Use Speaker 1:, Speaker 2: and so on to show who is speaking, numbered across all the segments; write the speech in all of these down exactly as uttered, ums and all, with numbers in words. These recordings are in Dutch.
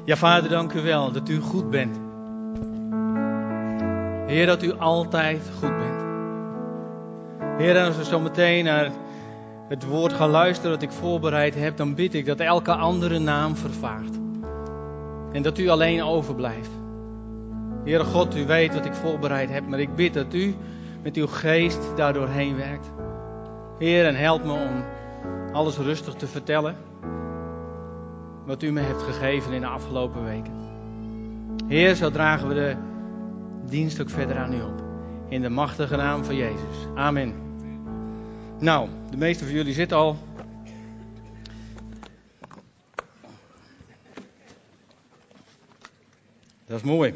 Speaker 1: Ja, Vader, dank u wel dat u goed bent. Heer, dat u altijd goed bent. Heer, als we zo meteen naar het woord gaan luisteren dat ik voorbereid heb, dan bid ik dat elke andere naam vervaagt. En dat u alleen overblijft. Heere God, u weet wat ik voorbereid heb, maar ik bid dat u met uw geest daar doorheen werkt. Heer, en help me om alles rustig te vertellen wat u me hebt gegeven in de afgelopen weken. Heer, zo dragen we de dienst ook verder aan u op. In de machtige naam van Jezus. Amen. Nou, de meeste van jullie zitten al. Dat is mooi.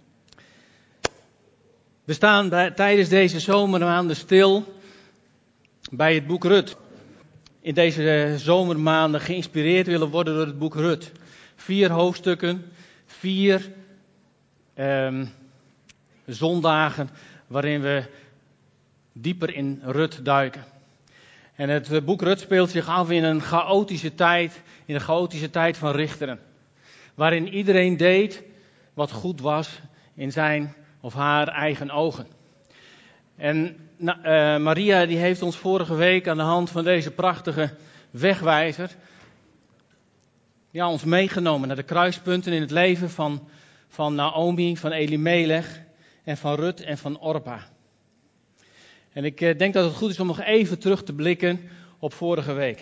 Speaker 1: We staan bij, tijdens deze zomermaanden stil bij het boek Rut. In deze zomermaanden geïnspireerd willen worden door het boek Rut. Vier hoofdstukken, vier um, zondagen waarin we dieper in Rut duiken. En het boek Rut speelt zich af in een chaotische tijd, in een chaotische tijd van richteren. Waarin iedereen deed wat goed was in zijn of haar eigen ogen. En uh, Maria die heeft ons vorige week aan de hand van deze prachtige wegwijzer ja, ons meegenomen naar de kruispunten in het leven van, van Naomi, van Elimelech en van Rut en van Orpa. En ik uh, denk dat het goed is om nog even terug te blikken op vorige week.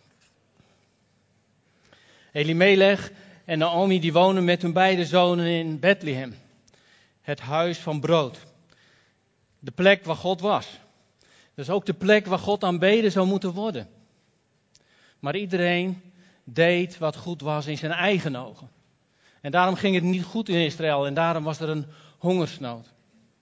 Speaker 1: Elimelech en Naomi die wonen met hun beide zonen in Bethlehem. Het huis van brood. De plek waar God was. Dat is ook de plek waar God aanbeden zou moeten worden. Maar iedereen deed wat goed was in zijn eigen ogen. En daarom ging het niet goed in Israël. En daarom was er een hongersnood.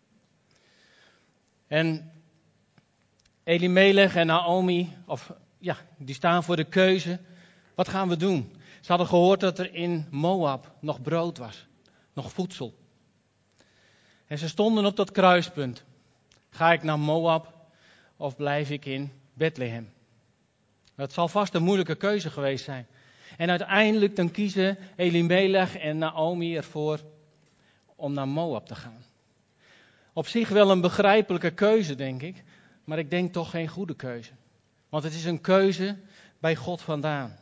Speaker 1: En Elimelech en Naomi, of, ja, die staan voor de keuze. Wat gaan we doen? Ze hadden gehoord dat er in Moab nog brood was. Nog voedsel. En ze stonden op dat kruispunt. Ga ik naar Moab of blijf ik in Bethlehem? Dat zal vast een moeilijke keuze geweest zijn. En uiteindelijk dan kiezen Elimelech en Naomi ervoor om naar Moab te gaan. Op zich wel een begrijpelijke keuze, denk ik. Maar ik denk toch geen goede keuze. Want het is een keuze bij God vandaan.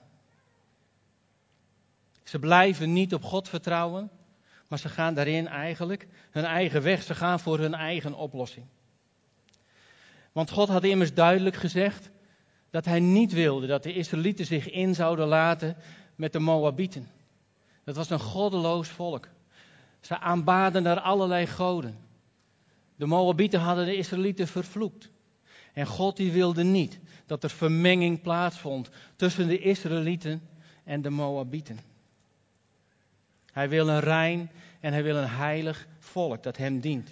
Speaker 1: Ze blijven niet op God vertrouwen. Maar ze gaan daarin eigenlijk hun eigen weg. Ze gaan voor hun eigen oplossing. Want God had immers duidelijk gezegd dat hij niet wilde dat de Israëlieten zich in zouden laten met de Moabieten. Dat was een goddeloos volk. Ze aanbaden naar allerlei goden. De Moabieten hadden de Israëlieten vervloekt. En God die wilde niet dat er vermenging plaatsvond tussen de Israëlieten en de Moabieten. Hij wil een rein en hij wil een heilig volk dat hem dient.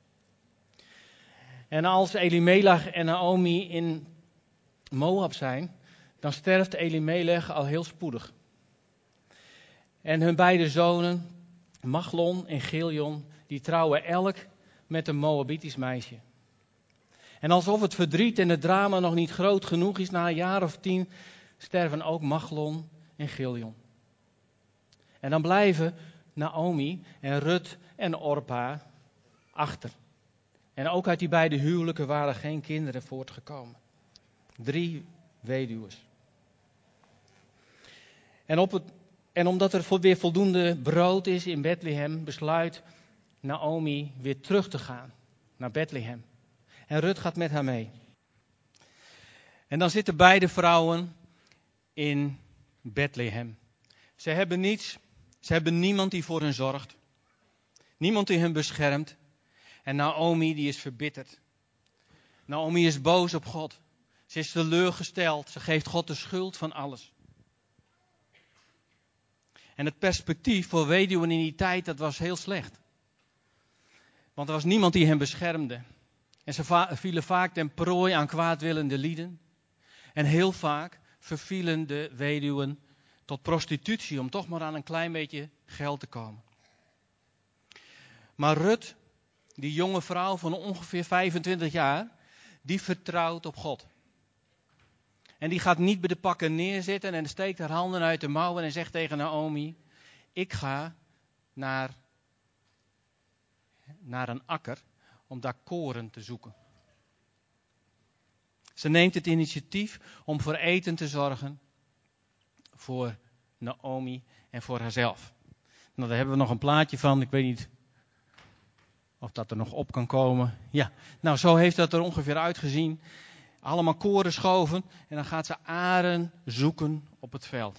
Speaker 1: En als Elimelech en Naomi in Moab zijn, dan sterft Elimelech al heel spoedig. En hun beide zonen, Machlon en Chilion, die trouwen elk met een Moabitisch meisje. En alsof het verdriet en het drama nog niet groot genoeg is, na een jaar of tien sterven ook Machlon en Chilion. En dan blijven Naomi en Rut en Orpa achter. En ook uit die beide huwelijken waren geen kinderen voortgekomen. Drie weduwen. En, op het, en omdat er weer voldoende brood is in Bethlehem, besluit Naomi weer terug te gaan naar Bethlehem. En Rut gaat met haar mee. En dan zitten beide vrouwen in Bethlehem. Ze hebben niets. Ze hebben niemand die voor hen zorgt. Niemand die hen beschermt. En Naomi die is verbitterd. Naomi is boos op God. Ze is teleurgesteld. Ze geeft God de schuld van alles. En het perspectief voor weduwen in die tijd, dat was heel slecht. Want er was niemand die hen beschermde. En ze va- vielen vaak ten prooi aan kwaadwillende lieden. En heel vaak vervielen de weduwen tot prostitutie om toch maar aan een klein beetje geld te komen. Maar Rut, die jonge vrouw van ongeveer vijfentwintig jaar, die vertrouwt op God. En die gaat niet bij de pakken neerzitten en steekt haar handen uit de mouwen en zegt tegen Naomi: ik ga naar, naar een akker om daar koren te zoeken. Ze neemt het initiatief om voor eten te zorgen voor Naomi en voor haarzelf. Nou, daar hebben we nog een plaatje van. Ik weet niet of dat er nog op kan komen. Ja, nou zo heeft dat er ongeveer uitgezien. Allemaal korenschoven en dan gaat ze aren zoeken op het veld.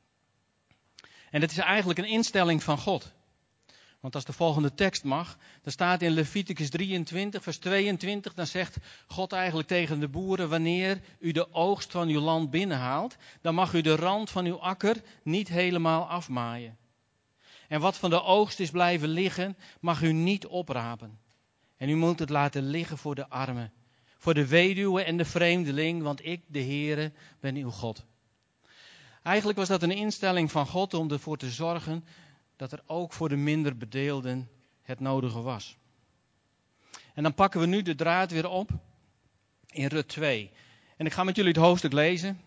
Speaker 1: En het is eigenlijk een instelling van God. Want als de volgende tekst mag, dan staat in Leviticus drieëntwintig, vers tweeëntwintig, dan zegt God eigenlijk tegen de boeren: wanneer u de oogst van uw land binnenhaalt, dan mag u de rand van uw akker niet helemaal afmaaien. En wat van de oogst is blijven liggen, mag u niet oprapen. En u moet het laten liggen voor de armen, voor de weduwe en de vreemdeling, want ik, de Heere, ben uw God. Eigenlijk was dat een instelling van God om ervoor te zorgen dat er ook voor de minder bedeelden het nodige was. En dan pakken we nu de draad weer op in Rut twee. En ik ga met jullie het hoofdstuk lezen.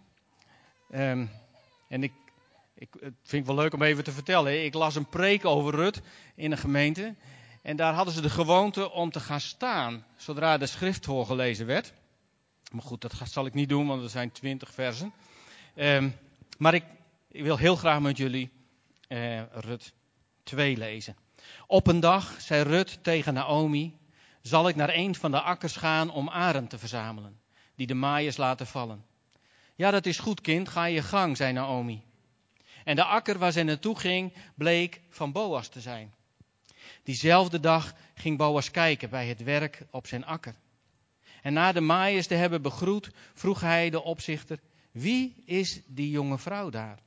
Speaker 1: Um, en ik, ik het vind ik wel leuk om even te vertellen. Ik las een preek over Rut in een gemeente. En daar hadden ze de gewoonte om te gaan staan zodra de schrift voorgelezen werd. Maar goed, dat zal ik niet doen, want er zijn twintig versen. Um, maar ik, ik wil heel graag met jullie uh, Rut twee lezen. Op een dag zei Rut tegen Naomi: zal ik naar een van de akkers gaan om aren te verzamelen, die de maaiers laten vallen. Ja, dat is goed, kind, ga je gang, zei Naomi. En de akker waar zij naartoe ging, bleek van Boas te zijn. Diezelfde dag ging Boas kijken bij het werk op zijn akker. En na de maaiers te hebben begroet, vroeg hij de opzichter: wie is die jonge vrouw daar?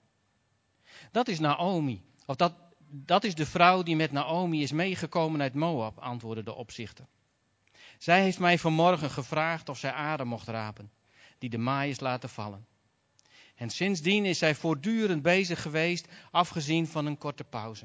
Speaker 1: Dat is Naomi, of dat, dat is de vrouw die met Naomi is meegekomen uit Moab, antwoordde de opzichter. Zij heeft mij vanmorgen gevraagd of zij aren mocht rapen, die de maaiers laten vallen. En sindsdien is zij voortdurend bezig geweest, afgezien van een korte pauze.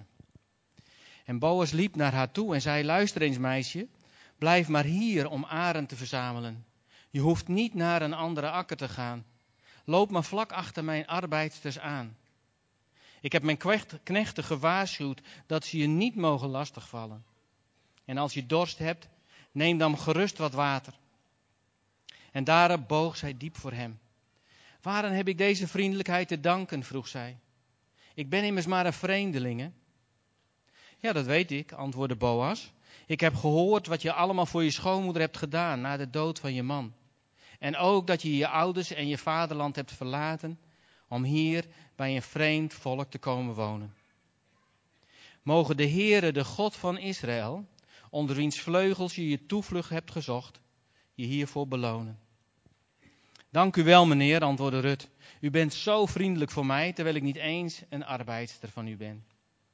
Speaker 1: En Boas liep naar haar toe en zei: luister eens, meisje, blijf maar hier om aren te verzamelen. Je hoeft niet naar een andere akker te gaan. Loop maar vlak achter mijn arbeidsters aan. Ik heb mijn knechten gewaarschuwd dat ze je niet mogen lastigvallen. En als je dorst hebt, neem dan gerust wat water. En daarop boog zij diep voor hem. Waaraan heb ik deze vriendelijkheid te danken, vroeg zij. Ik ben immers maar een vreemdeling. Ja, dat weet ik, antwoordde Boas. Ik heb gehoord wat je allemaal voor je schoonmoeder hebt gedaan na de dood van je man. En ook dat je je ouders en je vaderland hebt verlaten om hier bij een vreemd volk te komen wonen. Mogen de Heere, de God van Israël, onder wiens vleugels je je toevlucht hebt gezocht, je hiervoor belonen. Dank u wel, meneer, antwoordde Rut. U bent zo vriendelijk voor mij, terwijl ik niet eens een arbeidster van u ben.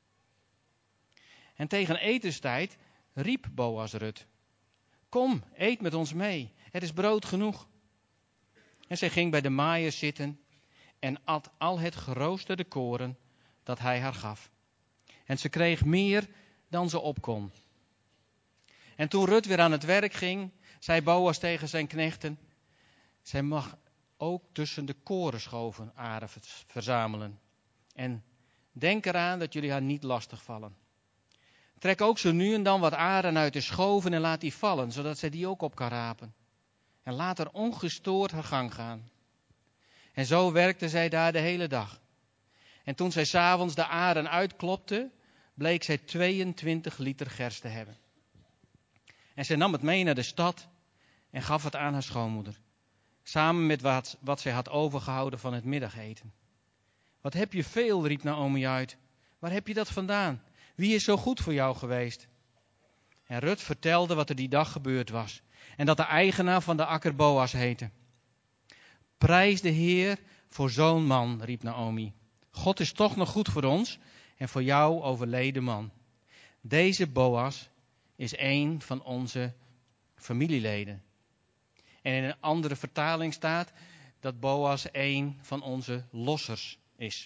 Speaker 1: En tegen etenstijd riep Boas Rut: kom, eet met ons mee, er is brood genoeg. En zij ging bij de maaiers zitten en at al het geroosterde koren dat hij haar gaf. En ze kreeg meer dan ze op kon. En toen Rut weer aan het werk ging, zei Boas tegen zijn knechten: zij mag ook tussen de korenschoven aren verzamelen. En denk eraan dat jullie haar niet lastigvallen. Trek ook zo nu en dan wat aren uit de schoven en laat die vallen, zodat zij die ook op kan rapen. En laat haar ongestoord haar gang gaan. En zo werkte zij daar de hele dag. En toen zij 's avonds de aren uitklopte, bleek zij tweeëntwintig liter gerst te hebben. En zij nam het mee naar de stad en gaf het aan haar schoonmoeder. Samen met wat, wat zij had overgehouden van het middageten. Wat heb je veel, riep Naomi uit. Waar heb je dat vandaan? Wie is zo goed voor jou geweest? En Rut vertelde wat er die dag gebeurd was. En dat de eigenaar van de akker Boas heette. Prijs de Heer voor zo'n man, riep Naomi. God is toch nog goed voor ons en voor jou overleden man. Deze Boas is een van onze familieleden. En in een andere vertaling staat dat Boas een van onze lossers is.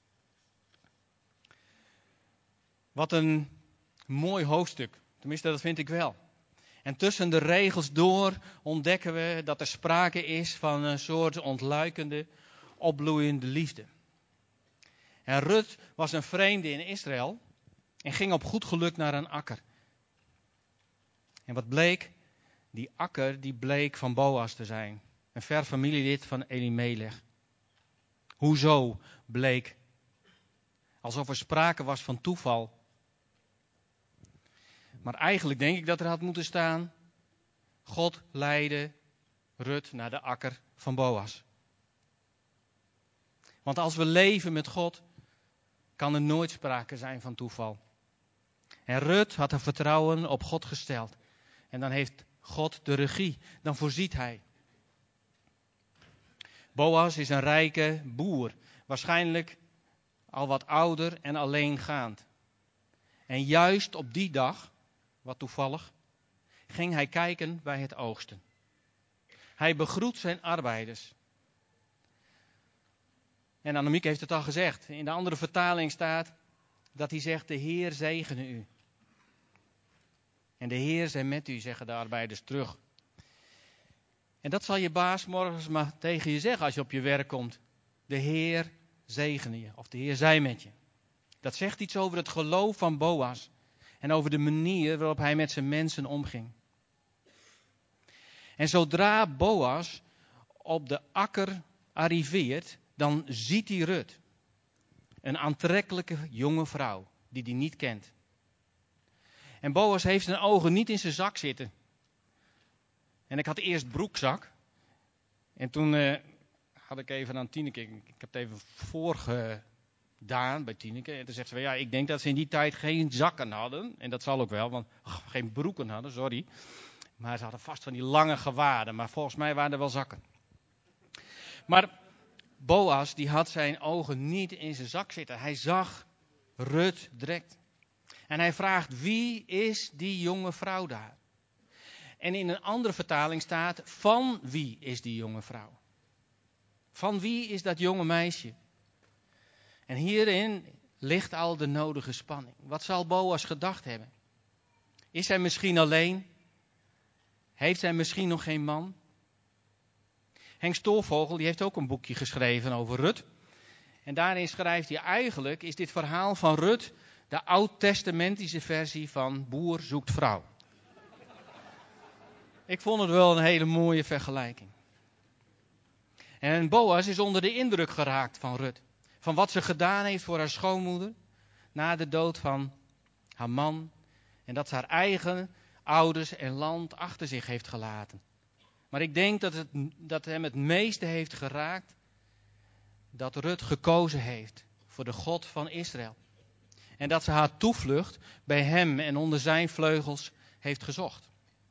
Speaker 1: Wat een mooi hoofdstuk. Tenminste, dat vind ik wel. En tussen de regels door ontdekken we dat er sprake is van een soort ontluikende, opbloeiende liefde. En Rut was een vreemde in Israël en ging op goed geluk naar een akker. En wat bleek? Die akker die bleek van Boas te zijn. Een ver familielid van Elimelech. Hoezo bleek? Alsof er sprake was van toeval. Maar eigenlijk denk ik dat er had moeten staan: God leidde Rut naar de akker van Boas. Want als we leven met God, kan er nooit sprake zijn van toeval. En Rut had haar vertrouwen op God gesteld. En dan heeft God de regie. Dan voorziet hij. Boas is een rijke boer. Waarschijnlijk al wat ouder en alleengaand. En juist op die dag, wat toevallig, ging hij kijken bij het oogsten. Hij begroet zijn arbeiders. En Annemiek heeft het al gezegd. In de andere vertaling staat dat hij zegt: de Heer zegene u. En de Heer zij met u, zeggen de arbeiders terug. En dat zal je baas morgens maar tegen je zeggen als je op je werk komt. De Heer zegene je. Of de Heer zij met je. Dat zegt iets over het geloof van Boas. En over de manier waarop hij met zijn mensen omging. En zodra Boas op de akker arriveert, dan ziet hij Rut. Een aantrekkelijke jonge vrouw die hij niet kent. En Boas heeft zijn ogen niet in zijn zak zitten. En ik had eerst broekzak. En toen uh, had ik even aan Tineke, ik heb het even voorgedaan bij Tineke. En toen zegt ze, ja, ik denk dat ze in die tijd geen zakken hadden. En dat zal ook wel, want oh, geen broeken hadden, sorry. Maar ze hadden vast van die lange gewaden. Maar volgens mij waren er wel zakken. Maar Boas, die had zijn ogen niet in zijn zak zitten. Hij zag Rut direct. En hij vraagt, wie is die jonge vrouw daar? En in een andere vertaling staat, van wie is die jonge vrouw? Van wie is dat jonge meisje? En hierin ligt al de nodige spanning. Wat zal Boas gedacht hebben? Is hij misschien alleen? Heeft hij misschien nog geen man? Henk Stolvogel die heeft ook een boekje geschreven over Rut. En daarin schrijft hij eigenlijk, is dit verhaal van Rut de oud-testamentische versie van Boer zoekt vrouw. Ik vond het wel een hele mooie vergelijking. En Boas is onder de indruk geraakt van Rut. Van wat ze gedaan heeft voor haar schoonmoeder. Na de dood van haar man. En dat ze haar eigen ouders en land achter zich heeft gelaten. Maar ik denk dat het dat hem het meeste heeft geraakt. Dat Rut gekozen heeft voor de God van Israël. En dat ze haar toevlucht bij hem en onder zijn vleugels heeft gezocht.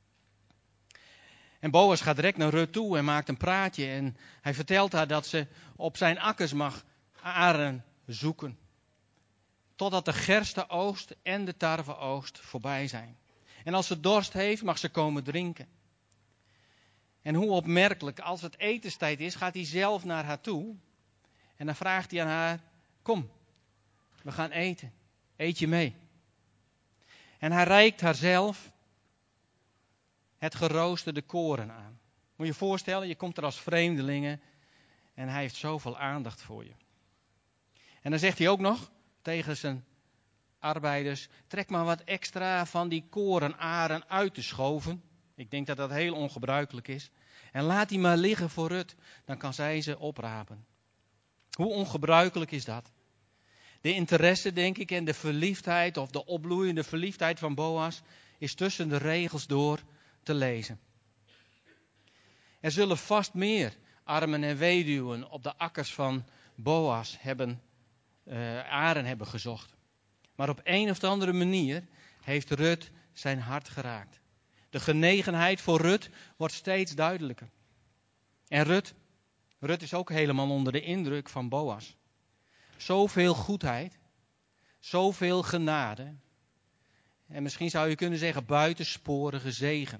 Speaker 1: En Boas gaat direct naar Rut toe en maakt een praatje. En hij vertelt haar dat ze op zijn akkers mag aren zoeken. Totdat de gerstenoogst en de tarweoogst voorbij zijn. En als ze dorst heeft, mag ze komen drinken. En hoe opmerkelijk, als het etenstijd is, gaat hij zelf naar haar toe. En dan vraagt hij aan haar, kom, we gaan eten. Eet je mee? En hij reikt haar zelf het geroosterde koren aan. Moet je je voorstellen, je komt er als vreemdelinge en hij heeft zoveel aandacht voor je. En dan zegt hij ook nog tegen zijn arbeiders, trek maar wat extra van die korenaren uit te schoven. Ik denk dat dat heel ongebruikelijk is. En laat die maar liggen voor Rut, dan kan zij ze oprapen. Hoe ongebruikelijk is dat? De interesse, denk ik, en de verliefdheid of de opbloeiende verliefdheid van Boas is tussen de regels door te lezen. Er zullen vast meer armen en weduwen op de akkers van Boas hebben, uh, aren hebben gezocht. Maar op een of andere manier heeft Rut zijn hart geraakt. De genegenheid voor Rut wordt steeds duidelijker. En Rut, Rut is ook helemaal onder de indruk van Boas. Zoveel goedheid, zoveel genade. En misschien zou je kunnen zeggen buitensporige zegen.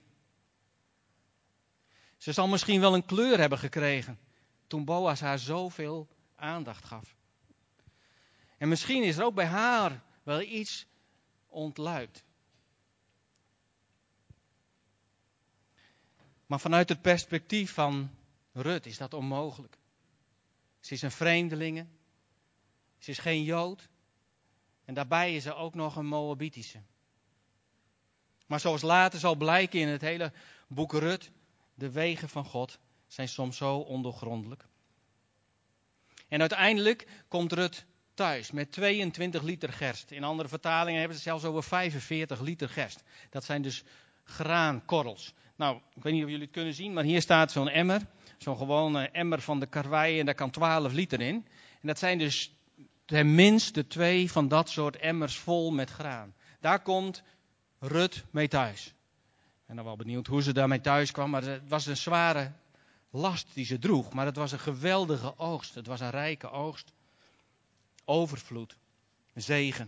Speaker 1: Ze zal misschien wel een kleur hebben gekregen toen Boas haar zoveel aandacht gaf. En misschien is er ook bij haar wel iets ontluikt. Maar vanuit het perspectief van Rut is dat onmogelijk. Ze is een vreemdelinge.
Speaker 2: Ze is geen Jood. En daarbij is ze ook nog een Moabitische. Maar zoals later zal blijken in het hele boek Rut, de wegen van God zijn soms zo ondoorgrondelijk. En uiteindelijk komt Rut thuis met tweeëntwintig liter gerst. In andere vertalingen hebben ze zelfs over vijfenveertig liter gerst. Dat zijn dus graankorrels. Nou, ik weet niet of jullie het kunnen zien, maar hier staat zo'n emmer. Zo'n gewone emmer van de karwei en daar kan twaalf liter in. En dat zijn dus tenminste twee van dat soort emmers vol met graan. Daar komt Rut mee thuis. Ik ben dan wel benieuwd hoe ze daarmee thuis kwam, maar het was een zware last die ze droeg. Maar het was een geweldige oogst. Het was een rijke oogst. Overvloed. Zegen.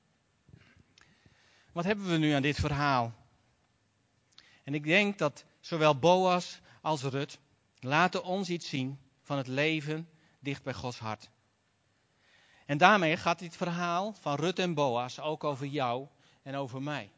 Speaker 2: Wat hebben we nu aan dit verhaal? En ik denk dat zowel Boas als Rut laten ons iets zien van het leven dicht bij Gods hart. En daarmee gaat dit verhaal van Rut en Boas ook over jou en over mij.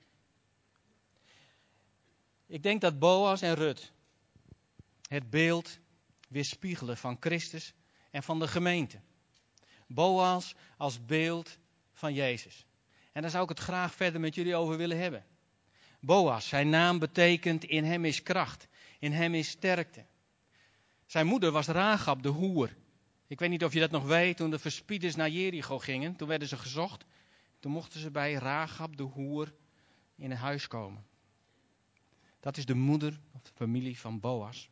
Speaker 2: Ik denk dat Boas en Rut het beeld weerspiegelen van Christus en van de gemeente. Boas als beeld van Jezus. En daar zou ik het graag verder met jullie over willen hebben. Boas, zijn naam betekent in hem is kracht, in hem is sterkte. Zijn moeder was Rahab de hoer. Ik weet niet of je dat nog weet, toen de verspieders naar Jericho gingen, toen werden ze gezocht. Toen mochten ze bij Rahab de hoer in het huis komen. Dat is de moeder of de familie van Boas.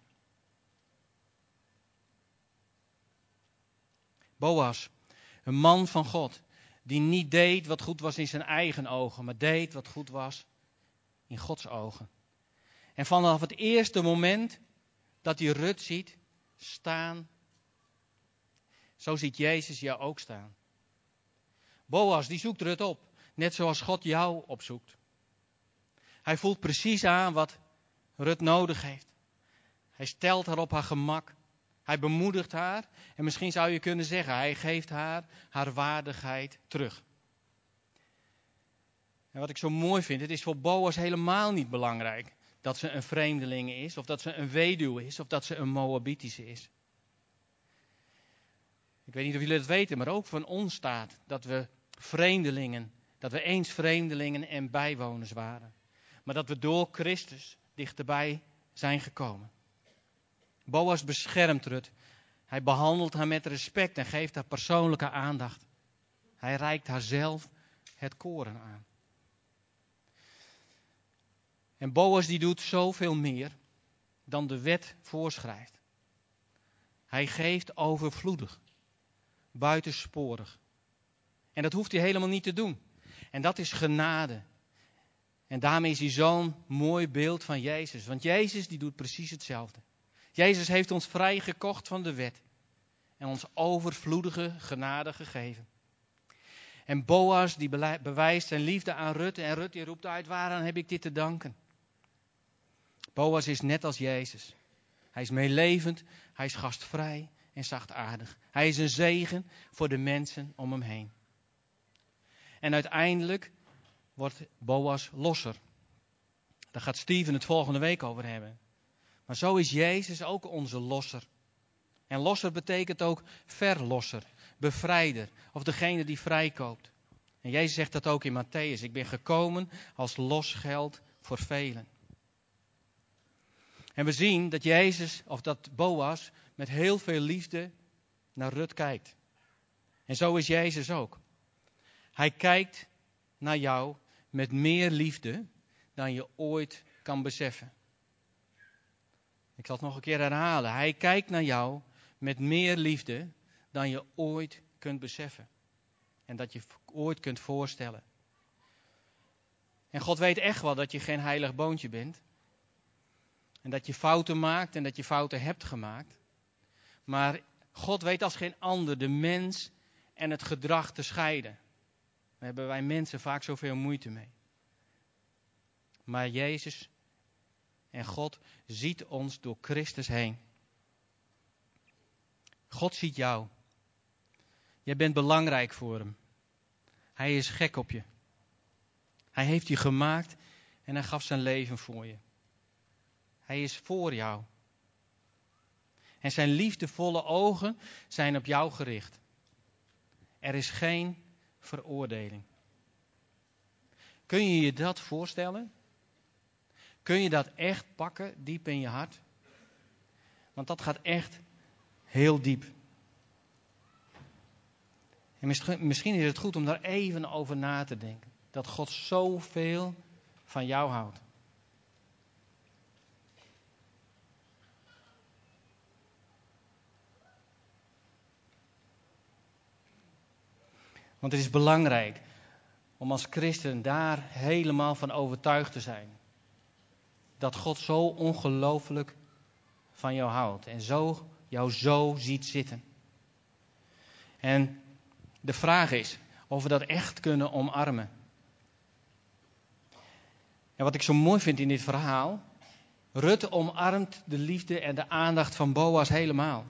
Speaker 2: Boas, een man van God, die niet deed wat goed was in zijn eigen ogen, maar deed wat goed was in Gods ogen. En vanaf het eerste moment dat hij Rut ziet staan, zo ziet Jezus jou ook staan. Boas, die zoekt Rut op, net zoals God jou opzoekt. Hij voelt precies aan wat Rut nodig heeft. Hij stelt haar op haar gemak. Hij bemoedigt haar. En misschien zou je kunnen zeggen, hij geeft haar haar waardigheid terug. En wat ik zo mooi vind, het is voor Boas helemaal niet belangrijk dat ze een vreemdeling is, of dat ze een weduwe is, of dat ze een Moabitische is. Ik weet niet of jullie dat weten, maar ook van ons staat dat we vreemdelingen, dat we eens vreemdelingen en bijwoners waren. Maar dat we door Christus dichterbij zijn gekomen. Boas beschermt Rut. Hij behandelt haar met respect en geeft haar persoonlijke aandacht. Hij reikt haar zelf het koren aan. En Boas die doet zoveel meer dan de wet voorschrijft. Hij geeft overvloedig, buitensporig. En dat hoeft hij helemaal niet te doen. En dat is genade. En daarmee is hij zo'n mooi beeld van Jezus. Want Jezus die doet precies hetzelfde. Jezus heeft ons vrijgekocht van de wet. En ons overvloedige genade gegeven. En Boas die bewijst zijn liefde aan Rut. En Rut die roept uit, waaraan heb ik dit te danken? Boas is net als Jezus. Hij is meelevend, hij is gastvrij en zachtaardig. Hij is een zegen voor de mensen om hem heen. En uiteindelijk wordt Boas losser. Daar gaat Steven het volgende week over hebben. Maar zo is Jezus ook onze losser. En losser betekent ook verlosser, bevrijder of degene die vrijkoopt. En Jezus zegt dat ook in Matthäus. Ik ben gekomen als losgeld voor velen. En we zien dat Jezus, of dat Boas, met heel veel liefde naar Rut kijkt. En zo is Jezus ook. Hij kijkt naar jou met meer liefde dan je ooit kan beseffen. Ik zal het nog een keer herhalen. Hij kijkt naar jou met meer liefde dan je ooit kunt beseffen. En dat je ooit kunt voorstellen. En God weet echt wel dat je geen heilig boontje bent. En dat je fouten maakt en dat je fouten hebt gemaakt. Maar God weet als geen ander de mens en het gedrag te scheiden. Daar hebben wij mensen vaak zoveel moeite mee. Maar Jezus en God ziet ons door Christus heen. God ziet jou. Jij bent belangrijk voor hem. Hij is gek op je. Hij heeft je gemaakt en hij gaf zijn leven voor je. Hij is voor jou. En zijn liefdevolle ogen zijn op jou gericht. Er is geen veroordeling. Kun je je dat voorstellen? Kun je dat echt pakken, diep in je hart? Want dat gaat echt heel diep. En misschien, misschien is het goed om daar even over na te denken. Dat God zoveel van jou houdt. Want het is belangrijk om als christen daar helemaal van overtuigd te zijn. Dat God zo ongelooflijk van jou houdt. En zo, jou zo ziet zitten. En de vraag is of we dat echt kunnen omarmen. En wat ik zo mooi vind in dit verhaal. Rut omarmt de liefde en de aandacht van Boas helemaal.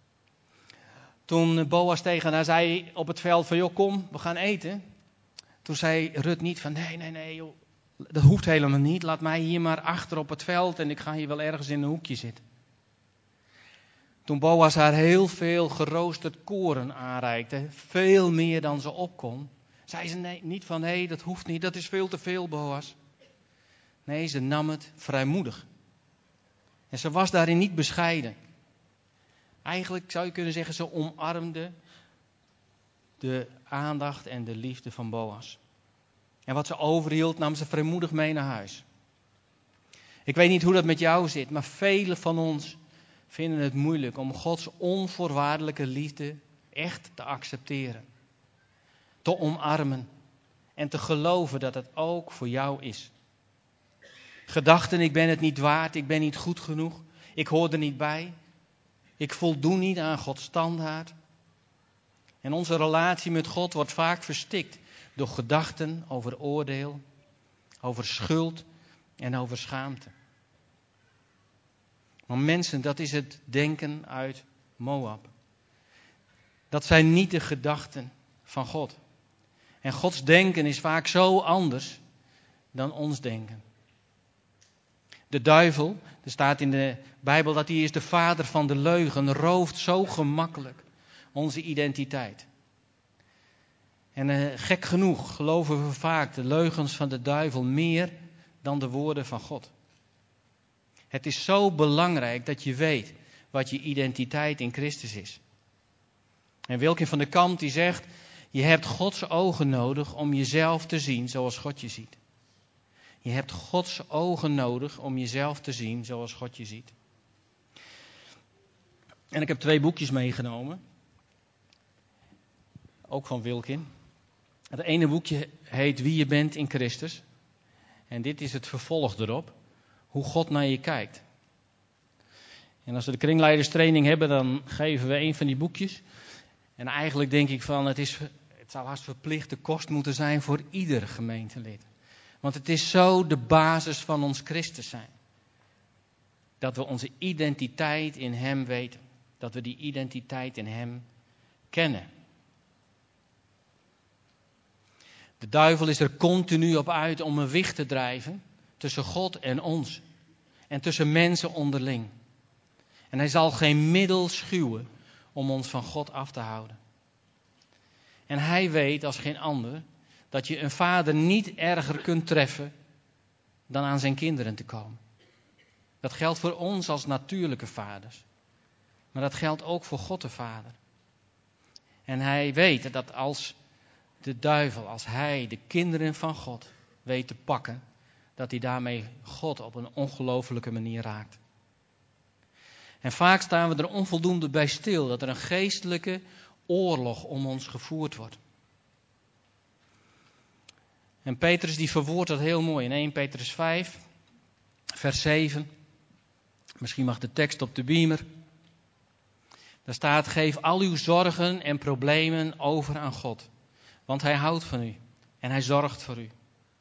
Speaker 2: Toen Boas tegen haar zei op het veld van joh kom, we gaan eten. Toen zei Rut niet van nee, nee, nee joh. Dat hoeft helemaal niet. Laat mij hier maar achter op het veld en ik ga hier wel ergens in een hoekje zitten. Toen Boas haar heel veel geroosterd koren aanreikte, veel meer dan ze op kon, zei ze nee, niet van nee, dat hoeft niet, dat is veel te veel Boas. Nee, ze nam het vrijmoedig. En ze was daarin niet bescheiden. Eigenlijk zou je kunnen zeggen, ze omarmde de aandacht en de liefde van Boas. En wat ze overhield, nam ze vrijmoedig mee naar huis. Ik weet niet hoe dat met jou zit, maar velen van ons vinden het moeilijk om Gods onvoorwaardelijke liefde echt te accepteren. Te omarmen en te geloven dat het ook voor jou is. Gedachten, ik ben het niet waard, ik ben niet goed genoeg, ik hoor er niet bij. Ik voldoen niet aan Gods standaard. En onze relatie met God wordt vaak verstikt door gedachten over oordeel, over schuld en over schaamte. Maar mensen, dat is het denken uit Moab. Dat zijn niet de gedachten van God. En Gods denken is vaak zo anders dan ons denken. De duivel, er staat in de Bijbel dat hij is de vader van de leugen, rooft zo gemakkelijk onze identiteit. En eh, gek genoeg geloven we vaak de leugens van de duivel meer dan de woorden van God. Het is zo belangrijk dat je weet wat je identiteit in Christus is. En Wilkin van der Kamp die zegt, je hebt Gods ogen nodig om jezelf te zien zoals God je ziet. Je hebt Gods ogen nodig om jezelf te zien zoals God je ziet. En ik heb twee boekjes meegenomen. Ook van Wilkin. Het ene boekje heet Wie je bent in Christus. En dit is het vervolg erop. Hoe God naar je kijkt. En als we de kringleiderstraining hebben, dan geven we een van die boekjes. En eigenlijk denk ik van, het, is, het zou haast verplichte kost moeten zijn voor ieder gemeentelid. Want het is zo de basis van ons Christus zijn. Dat we onze identiteit in Hem weten. Dat we die identiteit in Hem kennen. De duivel is er continu op uit om een wicht te drijven tussen God en ons. En tussen mensen onderling. En hij zal geen middel schuwen om ons van God af te houden. En hij weet als geen ander dat je een vader niet erger kunt treffen dan aan zijn kinderen te komen. Dat geldt voor ons als natuurlijke vaders. Maar dat geldt ook voor God de Vader. En hij weet dat als de duivel, als hij de kinderen van God weet te pakken, dat hij daarmee God op een ongelofelijke manier raakt. En vaak staan we er onvoldoende bij stil dat er een geestelijke oorlog om ons gevoerd wordt. En Petrus die verwoordt dat heel mooi in eerste Petrus vijf, vers zeven. Misschien mag de tekst op de beamer. Daar staat, geef al uw zorgen en problemen over aan God. Want hij houdt van u en hij zorgt voor u.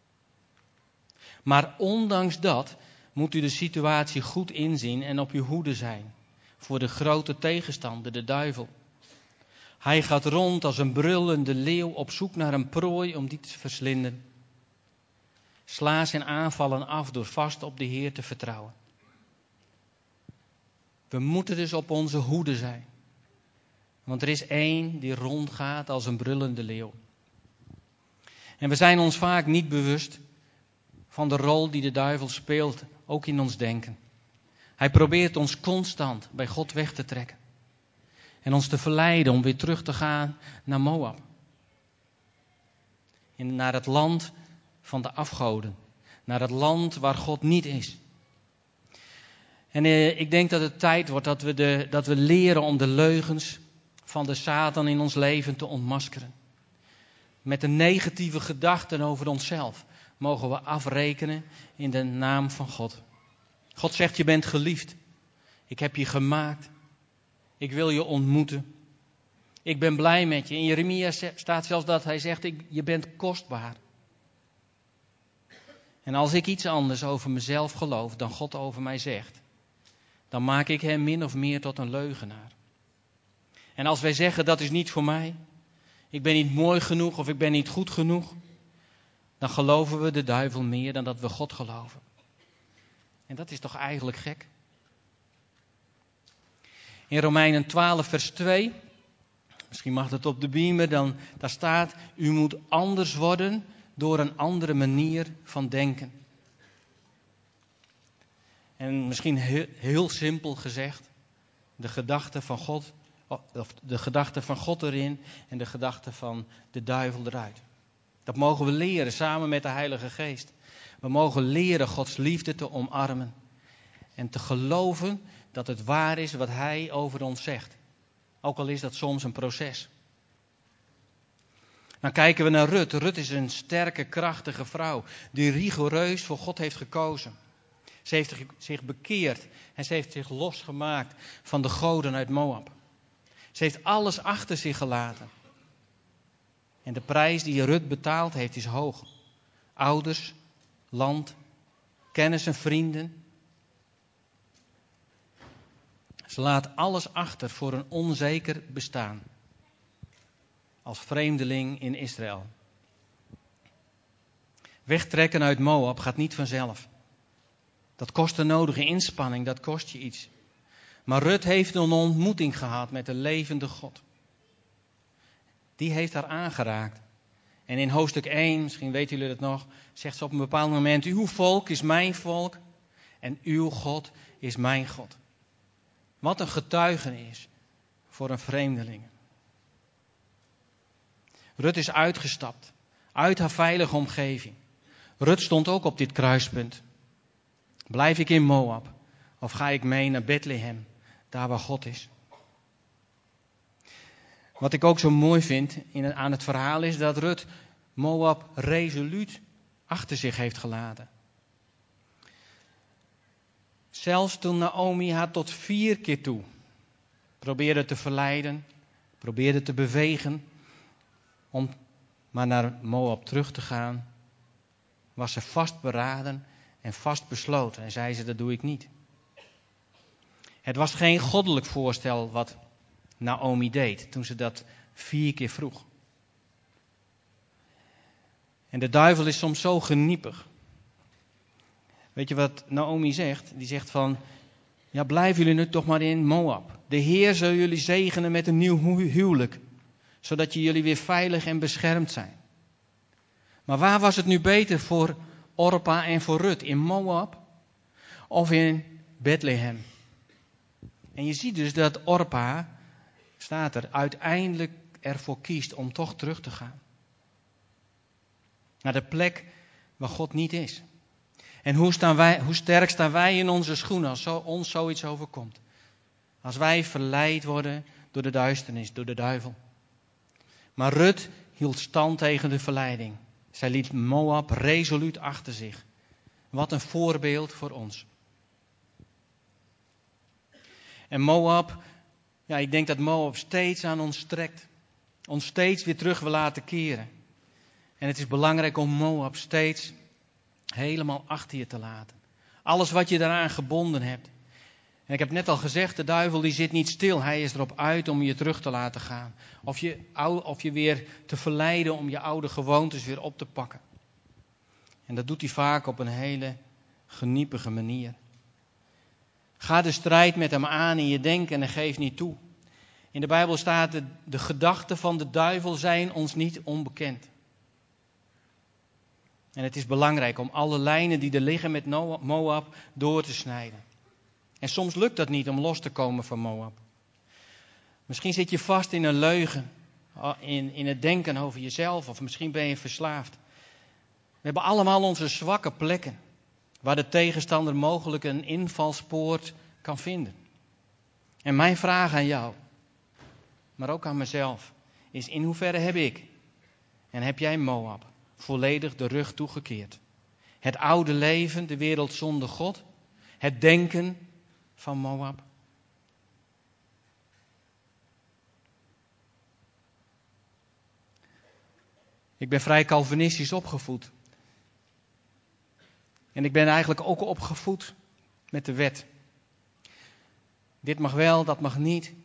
Speaker 2: Maar ondanks dat moet u de situatie goed inzien en op uw hoede zijn. Voor de grote tegenstander, de duivel. Hij gaat rond als een brullende leeuw op zoek naar een prooi om die te verslinden. Sla zijn aanvallen af door vast op de Heer te vertrouwen. We moeten dus op onze hoede zijn. Want er is één die rondgaat als een brullende leeuw. En we zijn ons vaak niet bewust van de rol die de duivel speelt, ook in ons denken. Hij probeert ons constant bij God weg te trekken. En ons te verleiden om weer terug te gaan naar Moab. En naar het land van de afgoden. Naar het land waar God niet is. En eh, ik denk dat het tijd wordt dat we, de, dat we leren om de leugens van de Satan in ons leven te ontmaskeren. Met de negatieve gedachten over onszelf mogen we afrekenen in de naam van God. God zegt, je bent geliefd. Ik heb je gemaakt. Ik wil je ontmoeten. Ik ben blij met je. In Jeremia staat zelfs dat hij zegt, ik, je bent kostbaar. En als ik iets anders over mezelf geloof dan God over mij zegt, dan maak ik hem min of meer tot een leugenaar. En als wij zeggen, dat is niet voor mij, ik ben niet mooi genoeg of ik ben niet goed genoeg, dan geloven we de duivel meer dan dat we God geloven. En dat is toch eigenlijk gek? In Romeinen twaalf vers twee, misschien mag het op de beamer, dan, daar staat, u moet anders worden door een andere manier van denken. En misschien heel, heel simpel gezegd, de gedachte van God, of de gedachte van God erin en de gedachte van de duivel eruit. Dat mogen we leren samen met de Heilige Geest. We mogen leren Gods liefde te omarmen. En te geloven dat het waar is wat Hij over ons zegt. Ook al is dat soms een proces. Dan kijken we naar Rut. Rut is een sterke, krachtige vrouw die rigoureus voor God heeft gekozen. Ze heeft zich bekeerd en ze heeft zich losgemaakt van de goden uit Moab. Ze heeft alles achter zich gelaten. En de prijs die Rut betaald heeft is hoog. Ouders, land, kennis en vrienden. Ze laat alles achter voor een onzeker bestaan. Als vreemdeling in Israël. Wegtrekken uit Moab gaat niet vanzelf. Dat kost een nodige inspanning, dat kost je iets. Maar Rut heeft een ontmoeting gehad met de levende God. Die heeft haar aangeraakt. En in hoofdstuk één, misschien weten jullie dat nog, zegt ze op een bepaald moment, uw volk is mijn volk en uw God is mijn God. Wat een getuigenis voor een vreemdeling. Rut is uitgestapt, uit haar veilige omgeving. Rut stond ook op dit kruispunt. Blijf ik in Moab of ga ik mee naar Bethlehem, daar waar God is? Wat ik ook zo mooi vind in, aan het verhaal is dat Rut Moab resoluut achter zich heeft gelaten. Zelfs toen Naomi haar tot vier keer toe probeerde te verleiden, probeerde te bewegen om maar naar Moab terug te gaan, was ze vastberaden en vastbesloten en zei ze, dat doe ik niet. Het was geen goddelijk voorstel wat Naomi deed toen ze dat vier keer vroeg. En de duivel is soms zo geniepig. Weet je wat Naomi zegt? Die zegt van, ja, blijven jullie nu toch maar in Moab. De Heer zal jullie zegenen met een nieuw huwelijk, zodat jullie weer veilig en beschermd zijn. Maar waar was het nu beter voor Orpa en voor Rut? In Moab of in Bethlehem? En je ziet dus dat Orpa, staat er, uiteindelijk ervoor kiest om toch terug te gaan. Naar de plek waar God niet is. En hoe, staan wij, hoe sterk staan wij in onze schoenen als zo, ons zoiets overkomt? Als wij verleid worden door de duisternis, door de duivel. Maar Rut hield stand tegen de verleiding. Zij liet Moab resoluut achter zich. Wat een voorbeeld voor ons. En Moab, ja, ik denk dat Moab steeds aan ons trekt. Ons steeds weer terug wil laten keren. En het is belangrijk om Moab steeds helemaal achter je te laten. Alles wat je daaraan gebonden hebt. En ik heb net al gezegd, de duivel die zit niet stil. Hij is erop uit om je terug te laten gaan. Of je, of je weer te verleiden om je oude gewoontes weer op te pakken. En dat doet hij vaak op een hele geniepige manier. Ga de strijd met hem aan in je denken en geef niet toe. In de Bijbel staat, de, de gedachten van de duivel zijn ons niet onbekend. En het is belangrijk om alle lijnen die er liggen met Moab door te snijden. En soms lukt dat niet om los te komen van Moab. Misschien zit je vast in een leugen, in, in het denken over jezelf, of misschien ben je verslaafd. We hebben allemaal onze zwakke plekken, waar de tegenstander mogelijk een invalspoort kan vinden. En mijn vraag aan jou, maar ook aan mezelf, is in hoeverre heb ik en heb jij Moab volledig de rug toegekeerd? Het oude leven, de wereld zonder God, het denken van Moab. Ik ben vrij Calvinistisch opgevoed. En ik ben eigenlijk ook opgevoed met de wet. Dit mag wel, dat mag niet.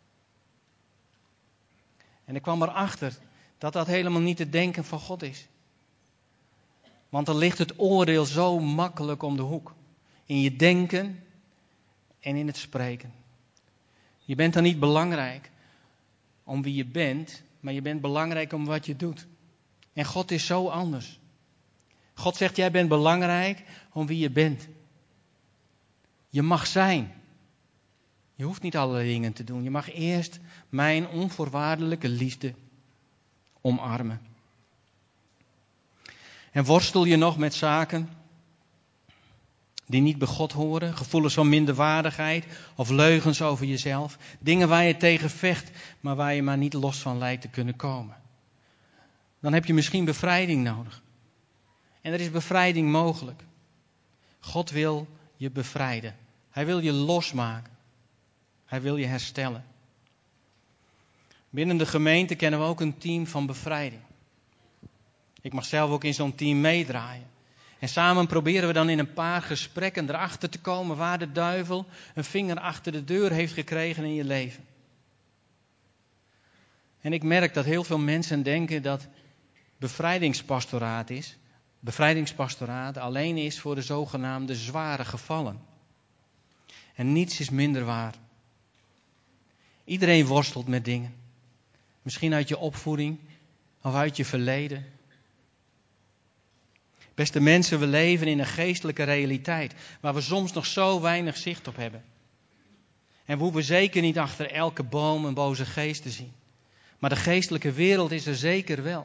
Speaker 2: En ik kwam erachter dat dat helemaal niet het denken van God is. Want dan ligt het oordeel zo makkelijk om de hoek. In je denken en in het spreken. Je bent dan niet belangrijk om wie je bent, maar je bent belangrijk om wat je doet. En God is zo anders. God zegt, jij bent belangrijk om wie je bent. Je mag zijn. Je hoeft niet allerlei dingen te doen. Je mag eerst mijn onvoorwaardelijke liefde omarmen. En worstel je nog met zaken die niet bij God horen, gevoelens van minderwaardigheid of leugens over jezelf, dingen waar je tegen vecht, maar waar je maar niet los van lijkt te kunnen komen. Dan heb je misschien bevrijding nodig. En er is bevrijding mogelijk. God wil je bevrijden. Hij wil je losmaken. Hij wil je herstellen. Binnen de gemeente kennen we ook een team van bevrijding. Ik mag zelf ook in zo'n team meedraaien. En samen proberen we dan in een paar gesprekken erachter te komen waar de duivel een vinger achter de deur heeft gekregen in je leven. En ik merk dat heel veel mensen denken dat bevrijdingspastoraat is. Bevrijdingspastoraat alleen is voor de zogenaamde zware gevallen. En niets is minder waar. Iedereen worstelt met dingen. Misschien uit je opvoeding of uit je verleden. Beste mensen, we leven in een geestelijke realiteit waar we soms nog zo weinig zicht op hebben. En we hoeven zeker niet achter elke boom een boze geest te zien. Maar de geestelijke wereld is er zeker wel.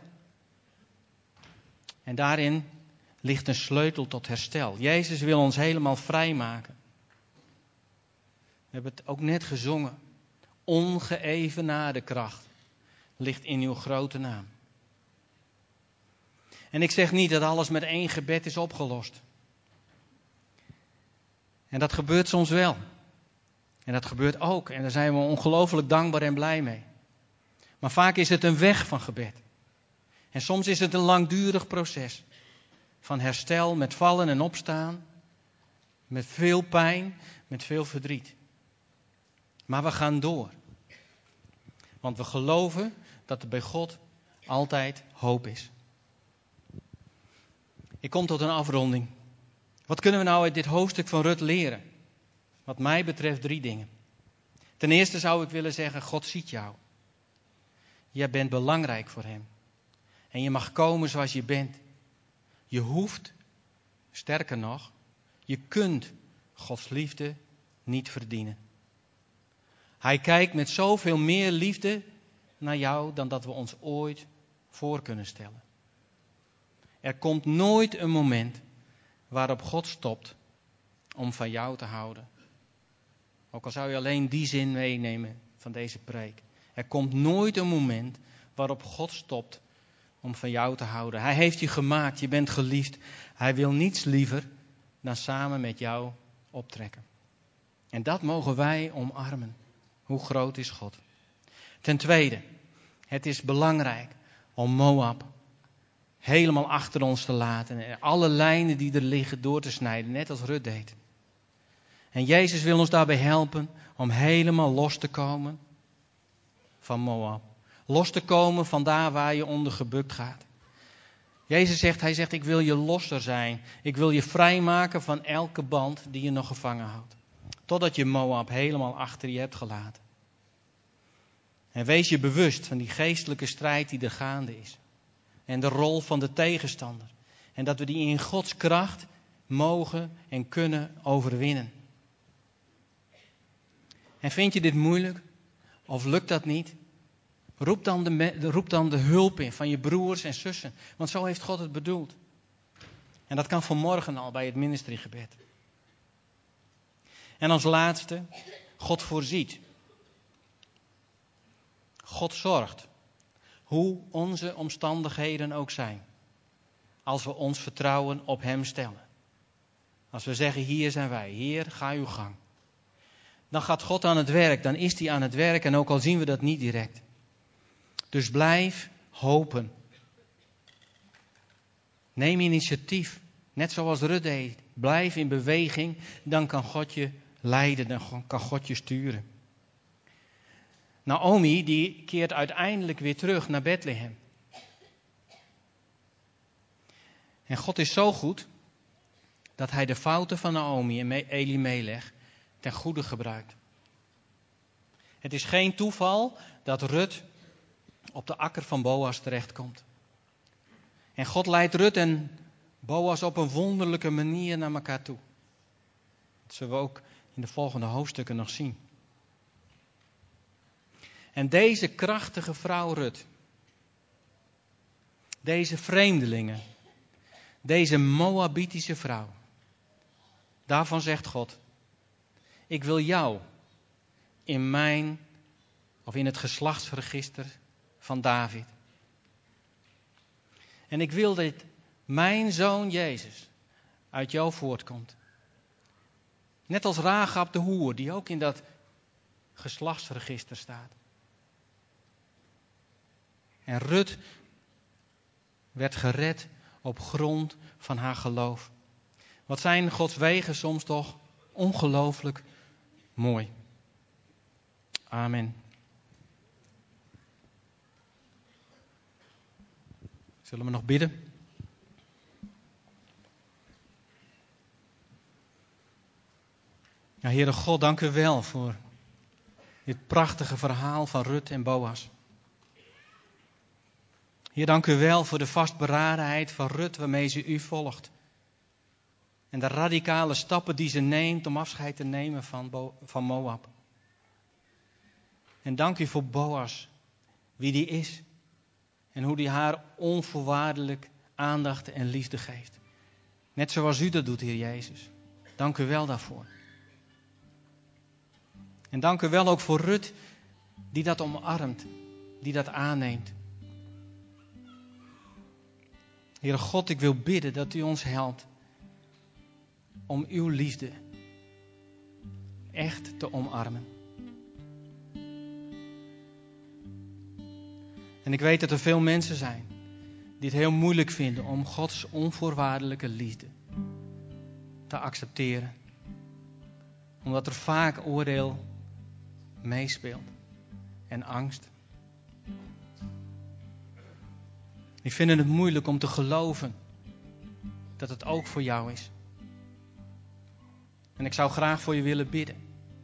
Speaker 2: En daarin ligt een sleutel tot herstel. Jezus wil ons helemaal vrijmaken. We hebben het ook net gezongen. Ongeëvenaarde kracht ligt in uw grote naam. En ik zeg niet dat alles met één gebed is opgelost. En dat gebeurt soms wel. En dat gebeurt ook. En daar zijn we ongelooflijk dankbaar en blij mee. Maar vaak is het een weg van gebed. En soms is het een langdurig proces. Van herstel met vallen en opstaan. Met veel pijn, met veel verdriet. Maar we gaan door. Want we geloven dat er bij God altijd hoop is. Ik kom tot een afronding. Wat kunnen we nou uit dit hoofdstuk van Rut leren? Wat mij betreft drie dingen. Ten eerste zou ik willen zeggen, God ziet jou. Jij bent belangrijk voor hem. En je mag komen zoals je bent. Je hoeft, sterker nog, je kunt Gods liefde niet verdienen. Hij kijkt met zoveel meer liefde naar jou dan dat we ons ooit voor kunnen stellen. Er komt nooit een moment waarop God stopt om van jou te houden. Ook al zou je alleen die zin meenemen van deze preek. Er komt nooit een moment waarop God stopt om van jou te houden. Hij heeft je gemaakt, je bent geliefd. Hij wil niets liever dan samen met jou optrekken. En dat mogen wij omarmen. Hoe groot is God? Ten tweede, het is belangrijk om Moab helemaal achter ons te laten. En alle lijnen die er liggen door te snijden, net als Rut deed. En Jezus wil ons daarbij helpen om helemaal los te komen van Moab. Los te komen van daar waar je onder gebukt gaat. Jezus zegt, hij zegt, ik wil je losser zijn. Ik wil je vrijmaken van elke band die je nog gevangen houdt. Totdat je Moab helemaal achter je hebt gelaten. En wees je bewust van die geestelijke strijd die er gaande is. En de rol van de tegenstander. En dat we die in Gods kracht mogen en kunnen overwinnen. En vind je dit moeilijk? Of lukt dat niet? Roep dan de, roep dan de hulp in van je broers en zussen. Want zo heeft God het bedoeld. En dat kan vanmorgen al bij het ministrygebed. En als laatste, God voorziet. God zorgt. Hoe onze omstandigheden ook zijn. Als we ons vertrouwen op Hem stellen. Als we zeggen, hier zijn wij. Heer, ga uw gang. Dan gaat God aan het werk. Dan is hij aan het werk. En ook al zien we dat niet direct. Dus blijf hopen. Neem initiatief. Net zoals Rut deed. Blijf in beweging. Dan kan God je leiden. Dan kan God je sturen. Naomi die keert uiteindelijk weer terug naar Bethlehem. En God is zo goed dat hij de fouten van Naomi en Elimelech ten goede gebruikt. Het is geen toeval dat Rut op de akker van Boas terechtkomt. En God leidt Rut en Boas op een wonderlijke manier naar elkaar toe. Dat zullen we ook in de volgende hoofdstukken nog zien. En deze krachtige vrouw Rut, deze vreemdelingen, deze Moabitische vrouw, daarvan zegt God, ik wil jou in mijn, of in het geslachtsregister van David. En ik wil dat mijn zoon Jezus uit jou voortkomt. Net als Rahab de hoer, die ook in dat geslachtsregister staat. En Rut werd gered op grond van haar geloof. Wat zijn Gods wegen soms toch ongelooflijk mooi. Amen. Zullen we nog bidden? Ja, Heere God, dank u wel voor dit prachtige verhaal van Rut en Boas. Heer, dank u wel voor de vastberadenheid van Rut waarmee ze u volgt. En de radicale stappen die ze neemt om afscheid te nemen van, Bo- van Moab. En dank u voor Boas, wie die is. En hoe die haar onvoorwaardelijk aandacht en liefde geeft. Net zoals u dat doet, Heer Jezus. Dank u wel daarvoor. En dank u wel ook voor Rut, die dat omarmt, die dat aanneemt. Heere God, ik wil bidden dat u ons helpt om uw liefde echt te omarmen. En ik weet dat er veel mensen zijn die het heel moeilijk vinden om Gods onvoorwaardelijke liefde te accepteren. Omdat er vaak oordeel meespeelt en angst. Die vinden het moeilijk om te geloven dat het ook voor jou is. En ik zou graag voor je willen bidden.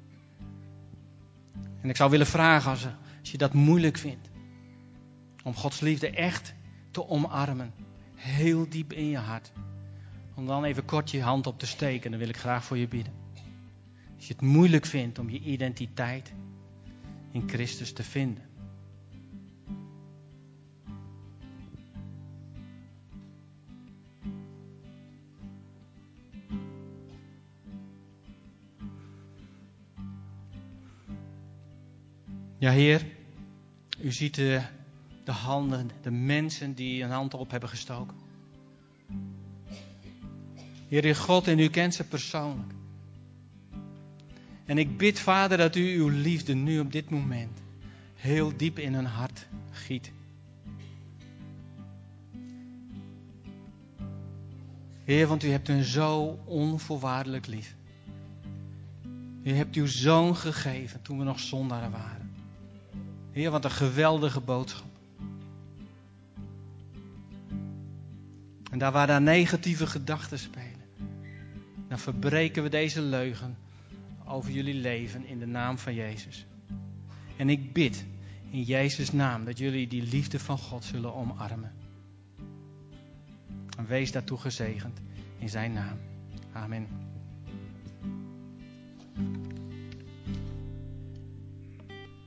Speaker 2: En ik zou willen vragen als, als je dat moeilijk vindt. Om Gods liefde echt te omarmen. Heel diep in je hart. Om dan even kort je hand op te steken. Dan wil ik graag voor je bidden. Als je het moeilijk vindt om je identiteit in Christus te vinden. Ja, Heer, u ziet de, de handen, de mensen die een hand op hebben gestoken. Heer, Heer God, en u kent ze persoonlijk. En ik bid, Vader, dat u uw liefde nu op dit moment heel diep in hun hart giet. Heer, want u hebt hen zo onvoorwaardelijk lief. U hebt uw zoon gegeven toen we nog zondaren waren. Heer, wat een geweldige boodschap. En daar waar daar negatieve gedachten spelen, dan verbreken we deze leugen over jullie leven in de naam van Jezus. En ik bid in Jezus' naam, dat jullie die liefde van God zullen omarmen. En wees daartoe gezegend in zijn naam. Amen.